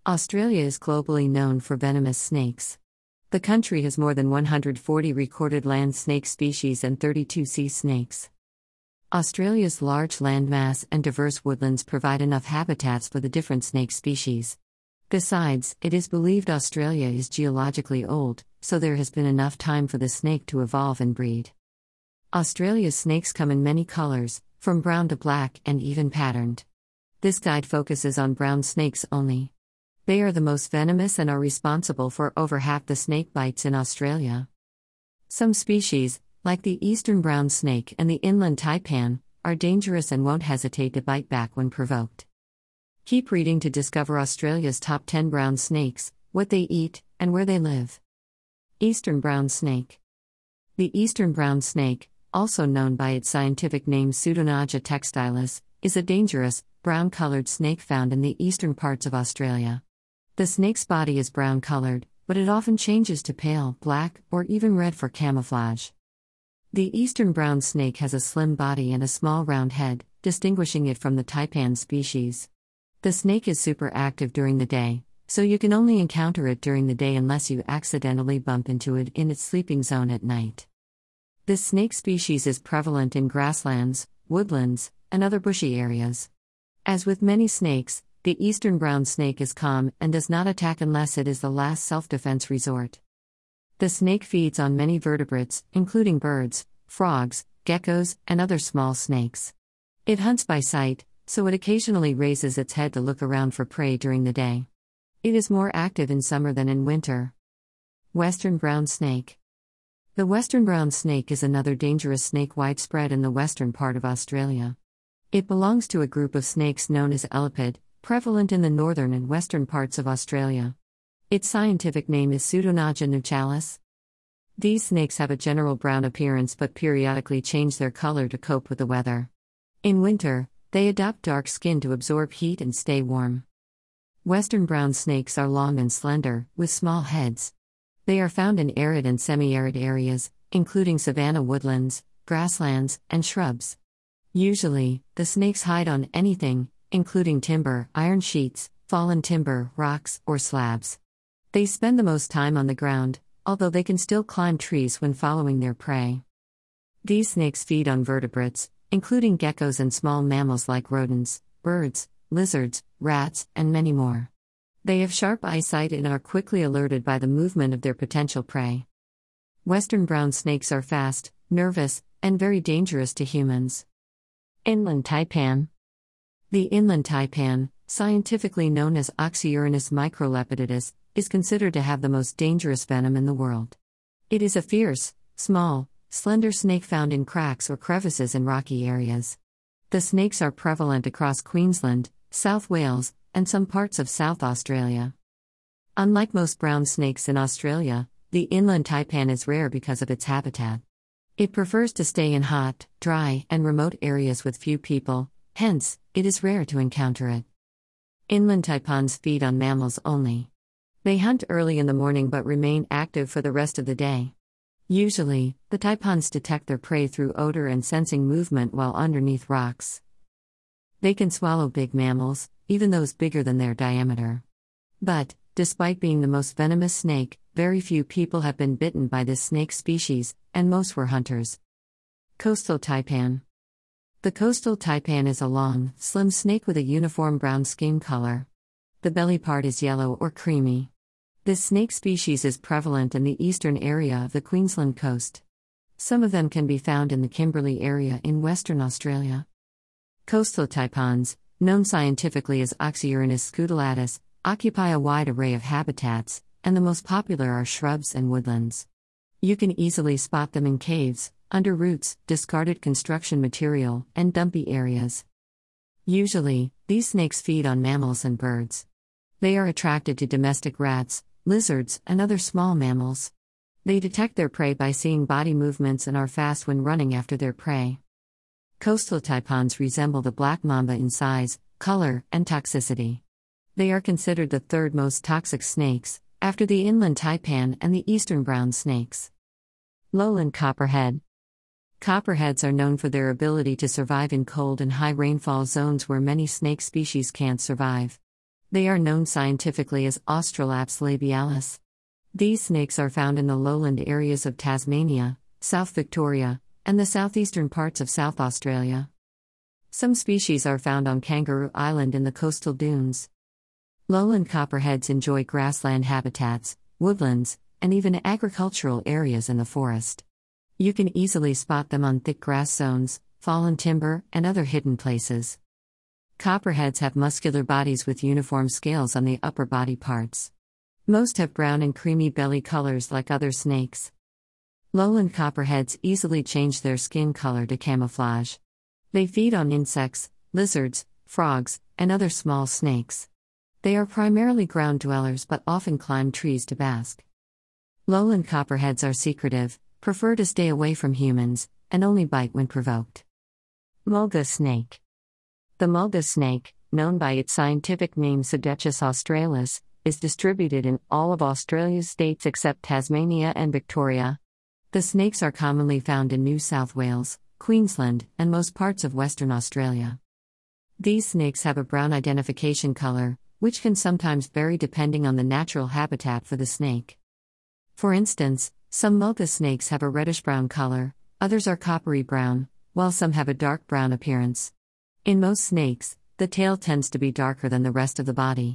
Australia is globally known for venomous snakes. The country has more than 140 recorded land snake species and 32 sea snakes. Australia's large landmass and diverse woodlands provide enough habitats for the different snake species. Besides, it is believed Australia is geologically old, so there has been enough time for the snake to evolve and breed. Australia's snakes come in many colors, from brown to black and even patterned. This guide focuses on brown snakes only. They are the most venomous and are responsible for over half the snake bites in Australia. Some species, like the eastern brown snake and the inland taipan, are dangerous and won't hesitate to bite back when provoked. Keep reading to discover Australia's top 10 brown snakes, what they eat, and where they live. Eastern brown snake. The eastern brown snake, also known by its scientific name Pseudonaga textilis, is a dangerous, brown-colored snake found in the eastern parts of Australia. The snake's body is brown-colored, but it often changes to pale, black, or even red for camouflage. The eastern brown snake has a slim body and a small round head, distinguishing it from the taipan species. The snake is super active during the day, so you can only encounter it during the day unless you accidentally bump into it in its sleeping zone at night. This snake species is prevalent in grasslands, woodlands, and other bushy areas. As with many snakes, the eastern brown snake is calm and does not attack unless it is the last self-defense resort. The snake feeds on many vertebrates, including birds, frogs, geckos, and other small snakes. It hunts by sight, so it occasionally raises its head to look around for prey during the day. It is more active in summer than in winter. Western brown snake. The western brown snake is another dangerous snake widespread in the western part of Australia. It belongs to a group of snakes known as elipid, prevalent in the northern and western parts of Australia. Its scientific name is Pseudonaga nuchalis. These snakes have a general brown appearance but periodically change their color to cope with the weather. In winter, they adopt dark skin to absorb heat and stay warm. Western brown snakes are long and slender, with small heads. They are found in arid and semi-arid areas, including savanna woodlands, grasslands, and shrubs. Usually, the snakes hide on anything, including timber, iron sheets, fallen timber, rocks, or slabs. They spend the most time on the ground, although they can still climb trees when following their prey. These snakes feed on vertebrates, including geckos and small mammals like rodents, birds, lizards, rats, and many more. They have sharp eyesight and are quickly alerted by the movement of their potential prey. Western brown snakes are fast, nervous, and very dangerous to humans. Inland taipan. The inland taipan, scientifically known as Oxyurinus microlepidus, is considered to have the most dangerous venom in the world. It is a fierce, small, slender snake found in cracks or crevices in rocky areas. The snakes are prevalent across Queensland, South Wales, and some parts of South Australia. Unlike most brown snakes in Australia, the inland taipan is rare because of its habitat. It prefers to stay in hot, dry, and remote areas with few people, hence, it is rare to encounter it. Inland taipans feed on mammals only. They hunt early in the morning but remain active for the rest of the day. Usually, the taipans detect their prey through odor and sensing movement while underneath rocks. They can swallow big mammals, even those bigger than their diameter. But, despite being the most venomous snake, very few people have been bitten by this snake species, and most were hunters. Coastal taipan. The coastal taipan is a long, slim snake with a uniform brown skin color. The belly part is yellow or creamy. This snake species is prevalent in the eastern area of the Queensland coast. Some of them can be found in the Kimberley area in Western Australia. Coastal taipans, known scientifically as Oxyurinus scutellatus, occupy a wide array of habitats, and the most popular are shrubs and woodlands. You can easily spot them in caves, under roots, discarded construction material, and dumpy areas. Usually, these snakes feed on mammals and birds. They are attracted to domestic rats, lizards, and other small mammals. They detect their prey by seeing body movements and are fast when running after their prey. Coastal taipans resemble the black mamba in size, color, and toxicity. They are considered the third most toxic snakes, after the inland taipan and the eastern brown snakes. Lowland copperhead. Copperheads are known for their ability to survive in cold and high rainfall zones where many snake species can't survive. They are known scientifically as Australaps labialis. These snakes are found in the lowland areas of Tasmania, South Victoria, and the southeastern parts of South Australia. Some species are found on Kangaroo Island in the coastal dunes. Lowland copperheads enjoy grassland habitats, woodlands, and even agricultural areas in the forest. You can easily spot them on thick grass zones, fallen timber, and other hidden places. Copperheads have muscular bodies with uniform scales on the upper body parts. Most have brown and creamy belly colors like other snakes. Lowland copperheads easily change their skin color to camouflage. They feed on insects, lizards, frogs, and other small snakes. They are primarily ground dwellers but often climb trees to bask. Lowland copperheads are secretive, prefer to stay away from humans, and only bite when provoked. Mulga snake. The mulga snake, known by its scientific name Pseudechis australis, is distributed in all of Australia's states except Tasmania and Victoria. The snakes are commonly found in New South Wales, Queensland, and most parts of Western Australia. These snakes have a brown identification color, which can sometimes vary depending on the natural habitat for the snake. For instance, some mulga snakes have a reddish-brown color, others are coppery brown, while some have a dark brown appearance. In most snakes, the tail tends to be darker than the rest of the body.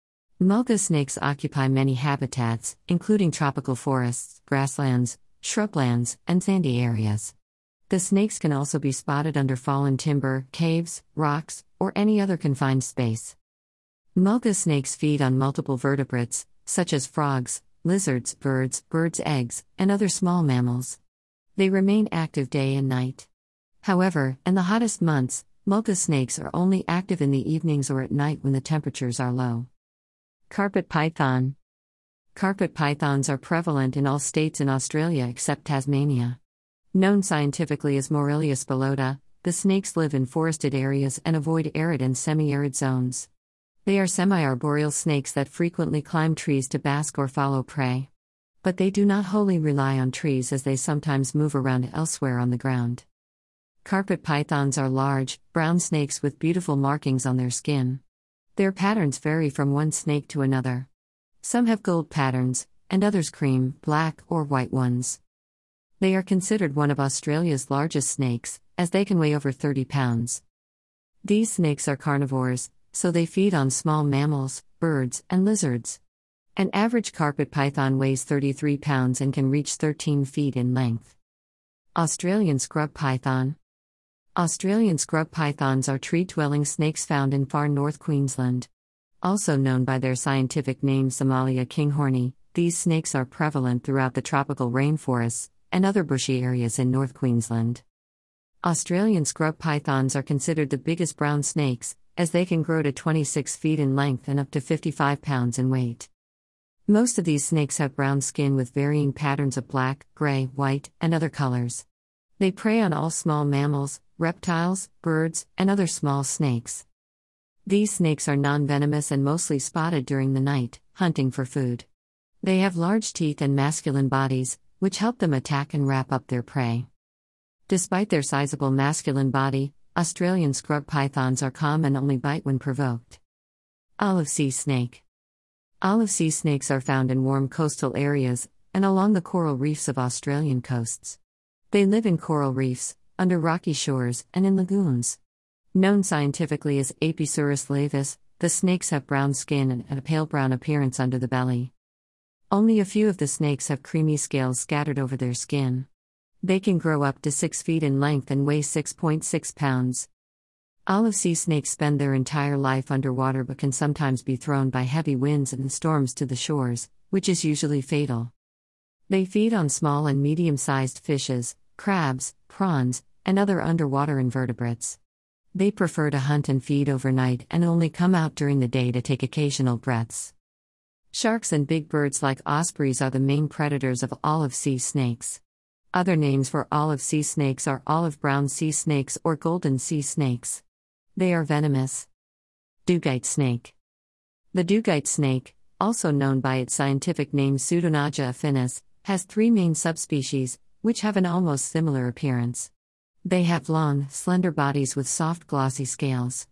Mulga snakes occupy many habitats, including tropical forests, grasslands, shrublands, and sandy areas. The snakes can also be spotted under fallen timber, caves, rocks, or any other confined space. Mulga snakes feed on multiple vertebrates, such as frogs, lizards, birds' eggs, and other small mammals. They remain active day and night. However, in the hottest months, mulga snakes are only active in the evenings or at night when the temperatures are low. Carpet python. Carpet pythons are prevalent in all states in Australia except Tasmania. Known scientifically as Morelia spilota, the snakes live in forested areas and avoid arid and semi-arid zones. They are semi-arboreal snakes that frequently climb trees to bask or follow prey. But they do not wholly rely on trees as they sometimes move around elsewhere on the ground. Carpet pythons are large, brown snakes with beautiful markings on their skin. Their patterns vary from one snake to another. Some have gold patterns, and others cream, black, or white ones. They are considered one of Australia's largest snakes, as they can weigh over 30 pounds. These snakes are carnivores, so they feed on small mammals, birds, and lizards. An average carpet python weighs 33 pounds and can reach 13 feet in length. Australian scrub python. Australian scrub pythons are tree-dwelling snakes found in far north Queensland. Also known by their scientific name Somalia kinghorni, these snakes are prevalent throughout the tropical rainforests and other bushy areas in North Queensland. Australian scrub pythons are considered the biggest brown snakes, as they can grow to 26 feet in length and up to 55 pounds in weight. Most of these snakes have brown skin with varying patterns of black, gray, white, and other colors. They prey on all small mammals, reptiles, birds, and other small snakes. These snakes are non-venomous and mostly spotted during the night, hunting for food. They have large teeth and masculine bodies, which help them attack and wrap up their prey. Despite their sizable masculine body, Australian scrub pythons are calm and only bite when provoked. Olive sea snake. Olive sea snakes are found in warm coastal areas and along the coral reefs of Australian coasts. They live in coral reefs, under rocky shores, and in lagoons. Known scientifically as Apisuris laevis, the snakes have brown skin and a pale brown appearance under the belly. Only a few of the snakes have creamy scales scattered over their skin. They can grow up to 6 feet in length and weigh 6.6 pounds. Olive sea snakes spend their entire life underwater but can sometimes be thrown by heavy winds and storms to the shores, which is usually fatal. They feed on small and medium-sized fishes, crabs, prawns, and other underwater invertebrates. They prefer to hunt and feed overnight and only come out during the day to take occasional breaths. Sharks and big birds like ospreys are the main predators of olive sea snakes. Other names for olive sea snakes are olive brown sea snakes or golden sea snakes. They are venomous. Dugite snake. The dugite snake, also known by its scientific name Pseudonaga affinis, has 3 main subspecies, which have an almost similar appearance. They have long, slender bodies with soft glossy scales.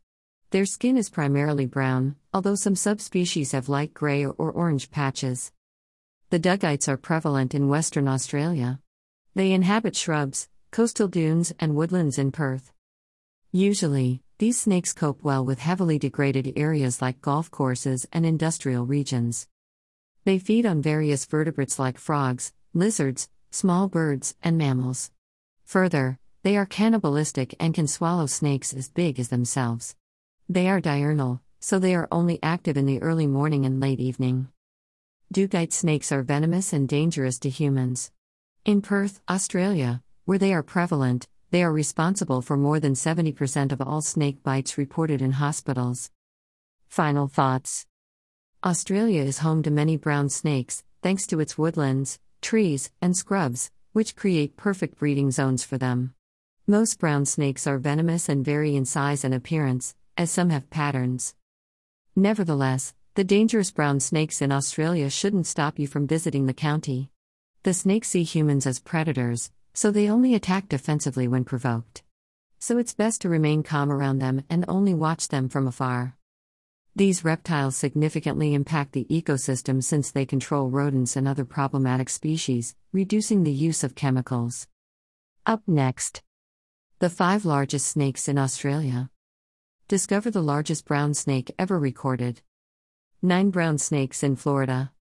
Their skin is primarily brown, although some subspecies have light gray or orange patches. The dugites are prevalent in Western Australia. They inhabit shrubs, coastal dunes, and woodlands in Perth. Usually, these snakes cope well with heavily degraded areas like golf courses and industrial regions. They feed on various vertebrates like frogs, lizards, small birds, and mammals. Further, they are cannibalistic and can swallow snakes as big as themselves. They are diurnal, so they are only active in the early morning and late evening. Dugite snakes are venomous and dangerous to humans. In Perth, Australia, where they are prevalent, they are responsible for more than 70% of all snake bites reported in hospitals. Final thoughts. Australia is home to many brown snakes, thanks to its woodlands, trees, and scrubs, which create perfect breeding zones for them. Most brown snakes are venomous and vary in size and appearance, as some have patterns. Nevertheless, the dangerous brown snakes in Australia shouldn't stop you from visiting the county. The snakes see humans as predators, so they only attack defensively when provoked. So it's best to remain calm around them and only watch them from afar. These reptiles significantly impact the ecosystem since they control rodents and other problematic species, reducing the use of chemicals. Up next, the 5 largest snakes in Australia. Discover the largest brown snake ever recorded. 9 brown snakes in Florida.